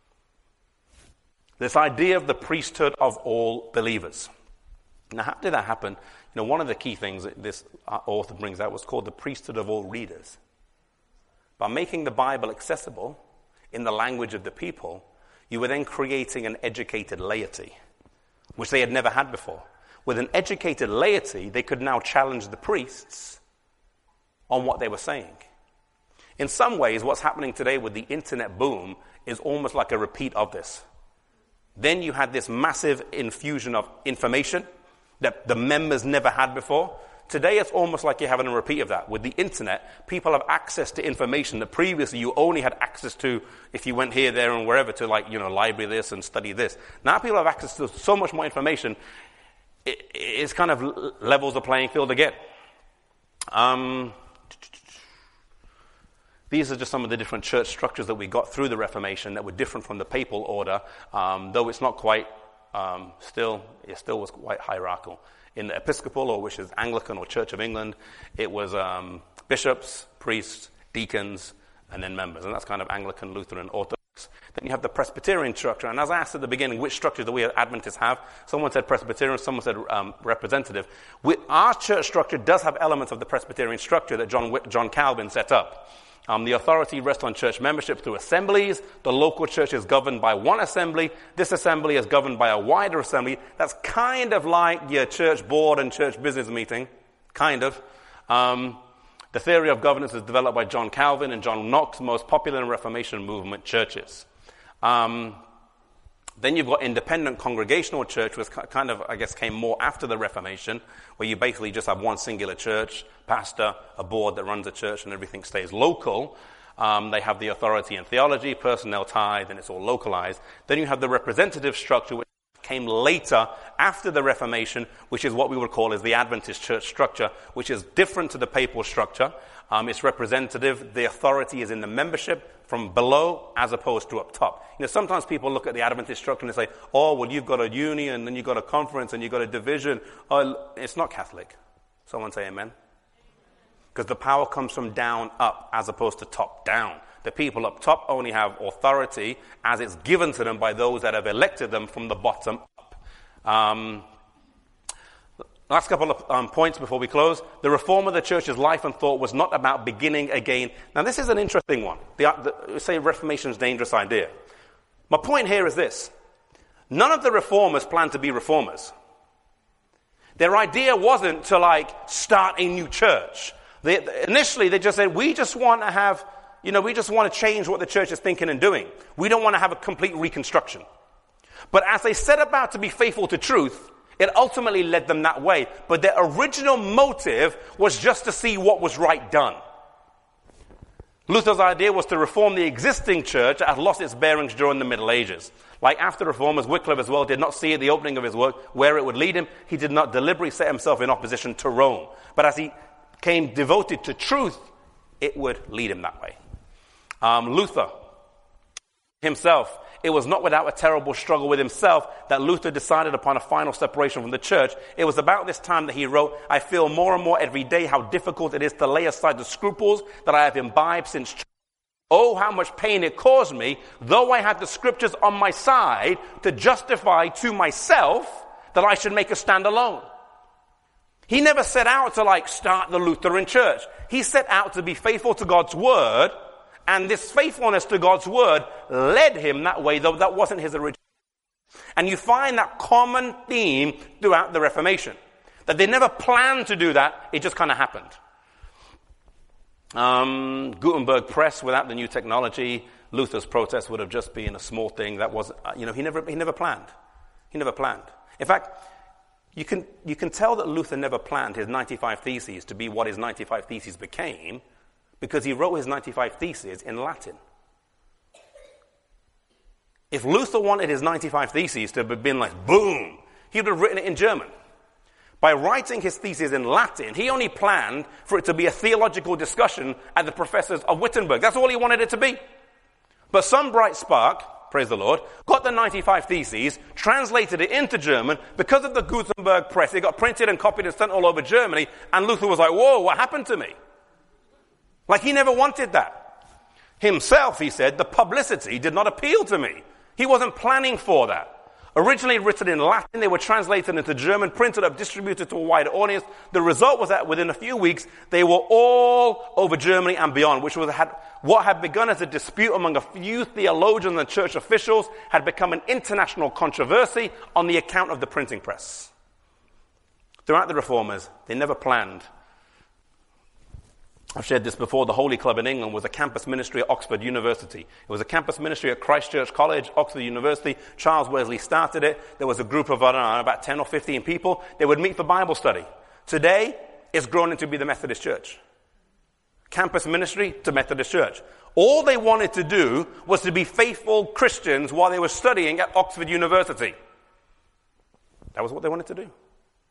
This idea of the priesthood of all believers. Now, how did that happen? You know, one of the key things that this author brings out was called the priesthood of all readers. By making the Bible accessible in the language of the people, you were then creating an educated laity, which they had never had before. With an educated laity, they could now challenge the priests on what they were saying. In some ways, what's happening today with the internet boom is almost like a repeat of this. Then you had this massive infusion of information that the members never had before. Today, it's almost like you're having a repeat of that. With the internet, people have access to information that previously you only had access to if you went here, there, and wherever to, like, you know, library this and study this. Now people have access to so much more information, it, it's kind of levels the playing field again. Um, these are just some of the different church structures that we got through the Reformation that were different from the papal order, um, though it's not quite Um, still, it still was quite hierarchical. In the Episcopal, or which is Anglican or Church of England, it was um, bishops, priests, deacons, and then members. And that's kind of Anglican, Lutheran, Orthodox. Then you have the Presbyterian structure. And as I asked at the beginning, which structure do we Adventists have? Someone said Presbyterian, someone said um, representative. We, our church structure does have elements of the Presbyterian structure that John, John Calvin set up. Um, the authority rests on church membership through assemblies. The local church is governed by one assembly. This assembly is governed by a wider assembly. That's kind of like your church board and church business meeting. Kind of. Um, the theory of governance was developed by John Calvin and John Knox, most popular in Reformation movement churches. Um, Then you've got independent congregational church, which kind of, I guess, came more after the Reformation, where you basically just have one singular church, pastor, a board that runs a church, and everything stays local. Um, they have the authority in theology, personnel tithe, and it's all localized. Then you have the representative structure, which came later after the Reformation, which is what we would call as the Adventist church structure, which is different to the papal structure. Um, it's representative. The authority is in the membership from below as opposed to up top. You know, sometimes people look at the Adventist structure and they say, oh, well, you've got a union, and you've got a conference, and you've got a division. Oh, it's not Catholic. Someone say amen. Because the power comes from down up as opposed to top down. The people up top only have authority as it's given to them by those that have elected them from the bottom up. Um, last couple of um, points before we close. The reform of the church's life and thought was not about beginning again. Now, this is an interesting one. The, the, say Reformation is a dangerous idea. My point here is this. None of the reformers planned to be reformers. Their idea wasn't to, like, start a new church. They, initially, they just said, we just want to have, you know, we just want to change what the church is thinking and doing. We don't want to have a complete reconstruction. But as they set about to be faithful to truth, it ultimately led them that way. But their original motive was just to see what was right done. Luther's idea was to reform the existing church that had lost its bearings during the Middle Ages. Like after reformers, Wycliffe as well did not see at the opening of his work where it would lead him. He did not deliberately set himself in opposition to Rome. But as he came devoted to truth, it would lead him that way. Um, Luther himself, it was not without a terrible struggle with himself that Luther decided upon a final separation from the church. It was about this time that he wrote, I feel more and more every day how difficult it is to lay aside the scruples that I have imbibed since church. Oh, how much pain it caused me, though I had the scriptures on my side to justify to myself that I should make a stand alone. He never set out to like start the Lutheran church. He set out to be faithful to God's word, and this faithfulness to God's word led him that way, though that wasn't his original. And you find that common theme throughout the Reformation, that they never planned to do that, it just kind of happened. Um, Gutenberg press, without the new technology, Luther's protest would have just been a small thing. That was, you know, he never, he never planned. He never planned. In fact, You can, you can tell that Luther never planned his ninety-five Theses to be what his ninety-five Theses became, because he wrote his ninety-five Theses in Latin. If Luther wanted his ninety-five Theses to have been like, boom, he would have written it in German. By writing his theses in Latin, he only planned for it to be a theological discussion at the professors of Wittenberg. That's all he wanted it to be. But some bright spark, praise the Lord, got the ninety-five Theses, translated it into German. Because of the Gutenberg press, it got printed and copied and sent all over Germany, and Luther was like, whoa, what happened to me? Like, he never wanted that. Himself, he said, the publicity did not appeal to me. He wasn't planning for that. Originally written in Latin, they were translated into German, printed up, distributed to a wider audience. The result was that within a few weeks, they were all over Germany and beyond, which was had, what had begun as a dispute among a few theologians and church officials had become an international controversy on the account of the printing press. Throughout the Reformers, they never planned. I've shared this before. The Holy Club in England was a campus ministry at Oxford University. It was a campus ministry at Christ Church College, Oxford University. Charles Wesley started it. There was a group of, I don't know, about ten or fifteen people. They would meet for Bible study. Today, it's grown into be the Methodist Church. Campus ministry to Methodist Church. All they wanted to do was to be faithful Christians while they were studying at Oxford University. That was what they wanted to do.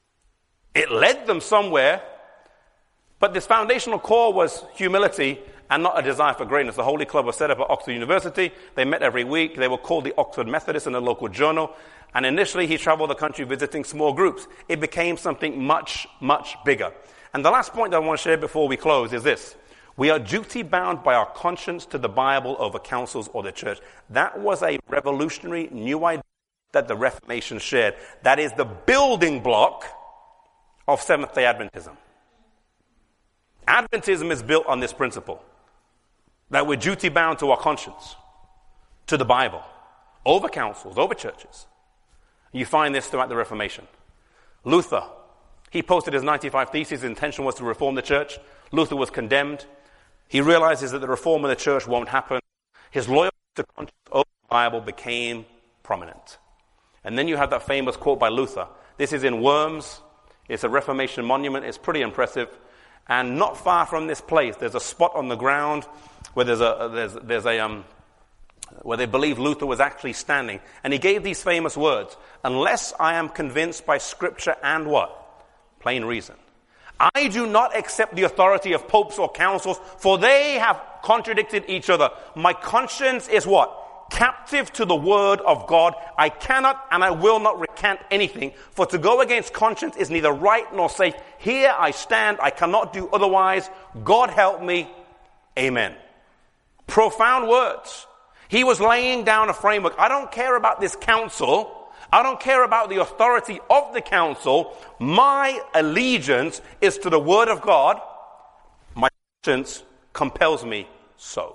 It led them somewhere. But this foundational core was humility and not a desire for greatness. The Holy Club was set up at Oxford University. They met every week. They were called the Oxford Methodists in a local journal. And initially, he traveled the country visiting small groups. It became something much, much bigger. And the last point that I want to share before we close is this. We are duty-bound by our conscience to the Bible over councils or the church. That was a revolutionary new idea that the Reformation shared. That is the building block of Seventh-day Adventism. Adventism is built on this principle, that we're duty-bound to our conscience, to the Bible, over councils, over churches. You find this throughout the Reformation. Luther, he posted his ninety-five Theses. His intention was to reform the church. Luther was condemned. He realizes that the reform of the church won't happen. His loyalty to conscience over the Bible became prominent. And then you have that famous quote by Luther. This is in Worms. It's a Reformation monument. It's pretty impressive. And not far from this place, there's a spot on the ground where there's a there's there's a um where they believe Luther was actually standing. And he gave these famous words: "Unless I am convinced by Scripture and what? Plain reason, I do not accept the authority of popes or councils, for they have contradicted each other. My conscience is what? Captive to the word of God. I cannot and I will not recant anything, for to go against conscience is neither right nor safe. Here I stand. I cannot do otherwise. God help me. Amen." Profound words. He was laying down a framework. I don't care about this council. I don't care about the authority of the council. My allegiance is to the word of God. My conscience compels me so.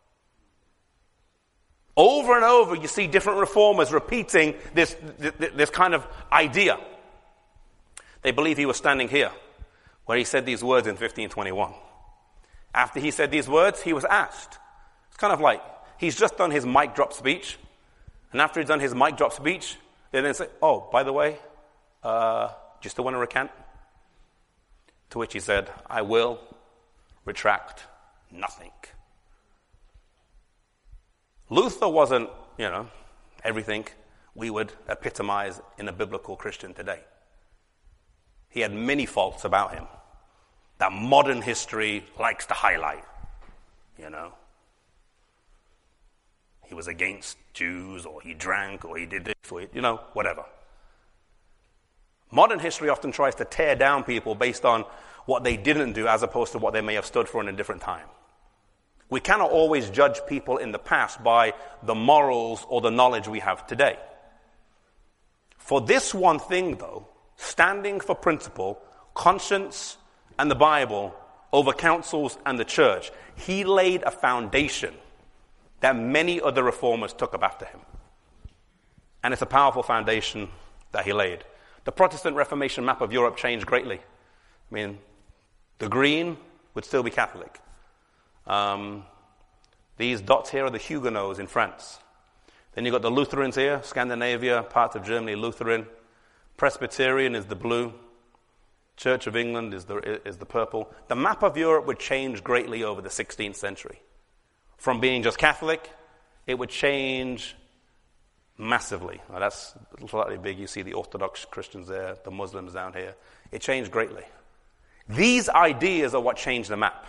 Over and over, you see different reformers repeating this, this, this kind of idea. They believe he was standing here, where he said these words in fifteen twenty-one. After he said these words, he was asked. It's kind of like he's just done his mic drop speech, and after he's done his mic drop speech, they then say, "Oh, by the way, uh, do you still want to recant?" To which he said, "I will retract nothing." Luther wasn't, you know, everything we would epitomize in a biblical Christian today. He had many faults about him that modern history likes to highlight, you know. He was against Jews, or he drank, or he did this, or he, you know, whatever. Modern history often tries to tear down people based on what they didn't do as opposed to what they may have stood for in a different time. We cannot always judge people in the past by the morals or the knowledge we have today. For this one thing, though, standing for principle, conscience, and the Bible over councils and the church, he laid a foundation that many other reformers took up after him. And it's a powerful foundation that he laid. The Protestant Reformation map of Europe changed greatly. I mean, the green would still be Catholic. Um, these dots here are the Huguenots in France. Then you've got the Lutherans here, Scandinavia, parts of Germany, Lutheran. Presbyterian is the blue. Church of England is the, is the purple. The map of Europe would change greatly over the sixteenth century. From being just Catholic, it would change massively. Now that's slightly big. You see the Orthodox Christians there, the Muslims down here. It changed greatly. These ideas are what changed the map.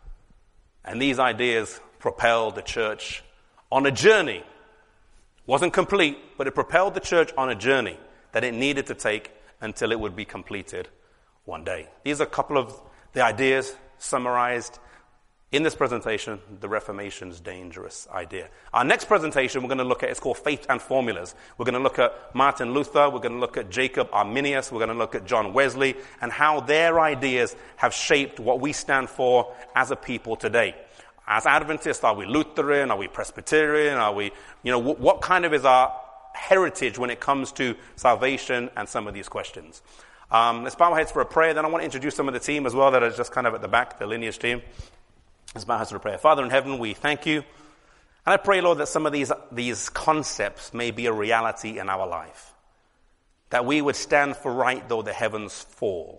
And these ideas propelled the church on a journey. Wasn't complete, but it propelled the church on a journey that it needed to take until it would be completed one day. These are a couple of the ideas summarized in this presentation, the Reformation's dangerous idea. Our next presentation we're going to look at is called Faith and Formulas. We're going to look at Martin Luther, we're going to look at Jacob Arminius, we're going to look at John Wesley, and how their ideas have shaped what we stand for as a people today. As Adventists, are we Lutheran? Are we Presbyterian? Are we, you know, w- what kind of is our heritage when it comes to salvation and some of these questions? Um, let's bow our heads for a prayer. Then I want to introduce some of the team as well that are just kind of at the back, the lineage team. Let's bow our heads for a prayer. Father in heaven, we thank you. And I pray, Lord, that some of these, these concepts may be a reality in our life. That we would stand for right though the heavens fall.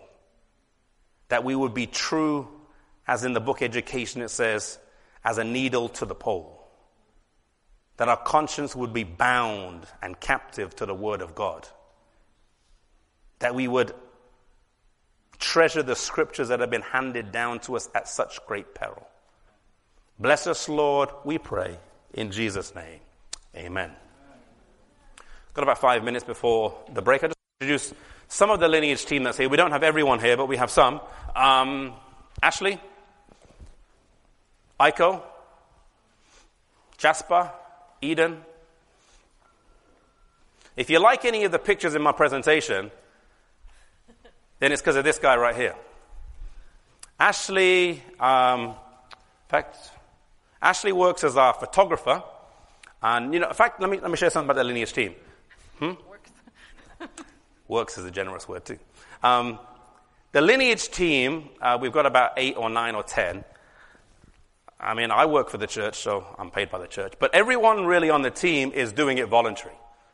That we would be true, as in the book Education it says, as a needle to the pole. That our conscience would be bound and captive to the word of God. That we would treasure the scriptures that have been handed down to us at such great peril. Bless us, Lord, we pray, in Jesus' name. Amen. Got about five minutes before the break. I just introduce some of the Lineage team that's here. We don't have everyone here, but we have some. Um, Ashley, Aiko, Jasper, Eden. If you like any of the pictures in my presentation, then it's because of this guy right here. Ashley, um, in fact, Ashley works as our photographer. And, you know, in fact, let me, let me share something about the Lineage team. Hmm? Works. Works is a generous word, too. Um, the Lineage team, uh, we've got about eight or nine or ten. I mean, I work for the church, so I'm paid by the church. But everyone really on the team is doing it voluntary.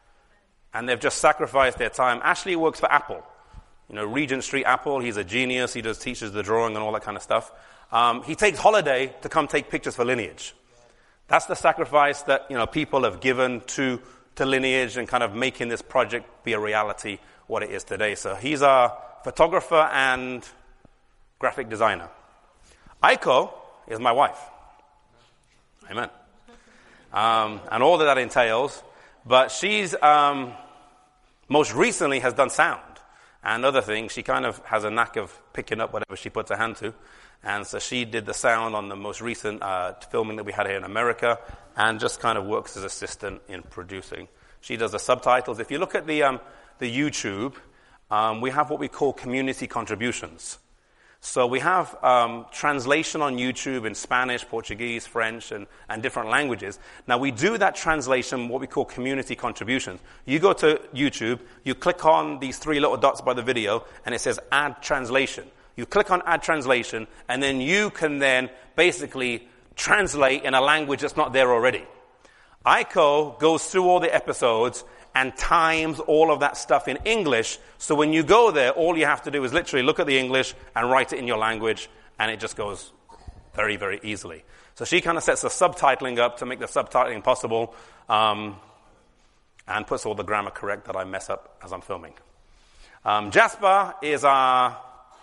And they've just sacrificed their time. Ashley works for Apple. You know, Regent Street Apple. He's a genius. He just teaches the drawing and all that kind of stuff. Um, he takes holiday to come take pictures for Lineage. That's the sacrifice that, you know, people have given to, to Lineage and kind of making this project be a reality, what it is today. So he's our photographer and graphic designer. Aiko is my wife. Amen. Um, and all that that entails. But she's, um, most recently has done sound and other things. She kind of has a knack of picking up whatever she puts her hand to. And so she did the sound on the most recent uh, filming that we had here in America and just kind of works as assistant in producing. She does the subtitles. If you look at the, um, the YouTube, um, we have what we call community contributions. So we have um, translation on YouTube in Spanish, Portuguese, French, and, and different languages. Now, we do that translation, what we call community contributions. You go to YouTube, you click on these three little dots by the video, and it says Add Translation. You click on Add Translation, and then you can then basically translate in a language that's not there already. Aiko goes through all the episodes and times all of that stuff in English. So when you go there, all you have to do is literally look at the English and write it in your language, and it just goes very, very easily. So she kind of sets the subtitling up to make the subtitling possible, um, and puts all the grammar correct that I mess up as I'm filming. Um, Jasper is our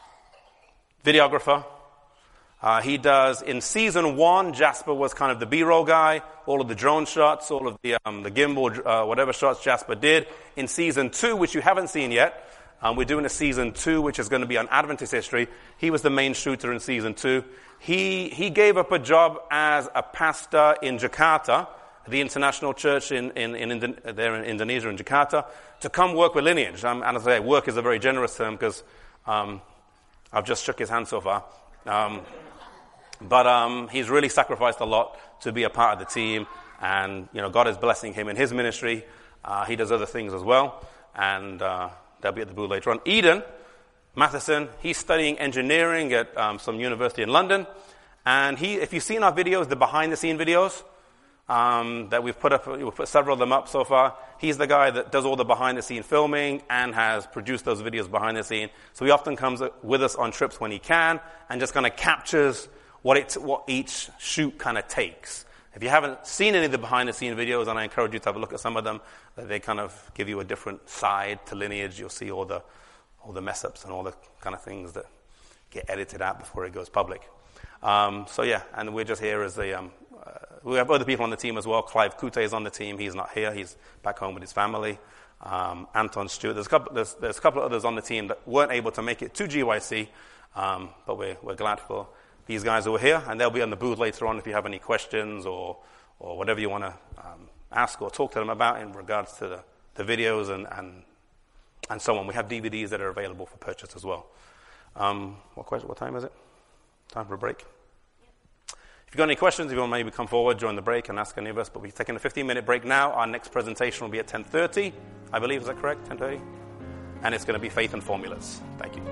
videographer. Uh, he does, in season one, Jasper was kind of the B-roll guy, all of the drone shots, all of the um, the gimbal, uh, whatever shots Jasper did. In season two, which you haven't seen yet, um, we're doing a season two, which is going to be on Adventist history. He was the main shooter in season two. He, he gave up a job as a pastor in Jakarta, the international church in, in, in, in there in Indonesia, in Jakarta, to come work with Lineage. Um, and as I say, work is a very generous term because um, I've just shook his hand so far. Um, But um, he's really sacrificed a lot to be a part of the team, and you know God is blessing him in his ministry. Uh, he does other things as well, and uh, they'll be at the booth later on. Eden Matheson, he's studying engineering at um, some university in London, and he, if you've seen our videos, the behind-the-scene videos um, that we've put up, we've put several of them up so far. He's the guy that does all the behind-the-scene filming and has produced those videos behind the scene. So he often comes with us on trips when he can, and just kind of captures what it, what each shoot kind of takes. If you haven't seen any of the behind-the-scene videos, and I encourage you to have a look at some of them, they kind of give you a different side to Lineage. You'll see all the all the mess-ups and all the kind of things that get edited out before it goes public. Um, so yeah, and we're just here as a... Um, uh, we have other people on the team as well. Clive Kute is on the team. He's not here. He's back home with his family. Um, Anton Stewart. There's a couple. There's, there's a couple of others on the team that weren't able to make it to G Y C, um, but we're we're glad for these guys over here, and they'll be on the booth later on if you have any questions or or whatever you want to um, ask or talk to them about in regards to the, the videos and, and and so on. We have D V Ds that are available for purchase as well. Um, what question? What time is it? Time for a break? If you've got any questions, if you want to maybe come forward during the break and ask any of us, but we're taking a fifteen-minute break now. Our next presentation will be at ten thirty, I believe. Is that correct? ten thirty? And it's going to be Faith and Formulas. Thank you.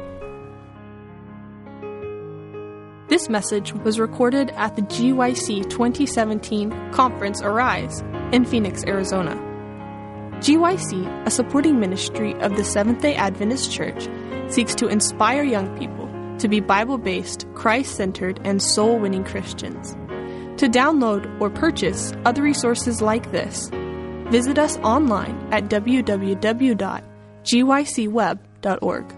This message was recorded at the G Y C twenty seventeen Conference Arise in Phoenix, Arizona. G Y C, a supporting ministry of the Seventh-day Adventist Church, seeks to inspire young people to be Bible-based, Christ-centered, and soul-winning Christians. To download or purchase other resources like this, visit us online at w w w dot g y c web dot org.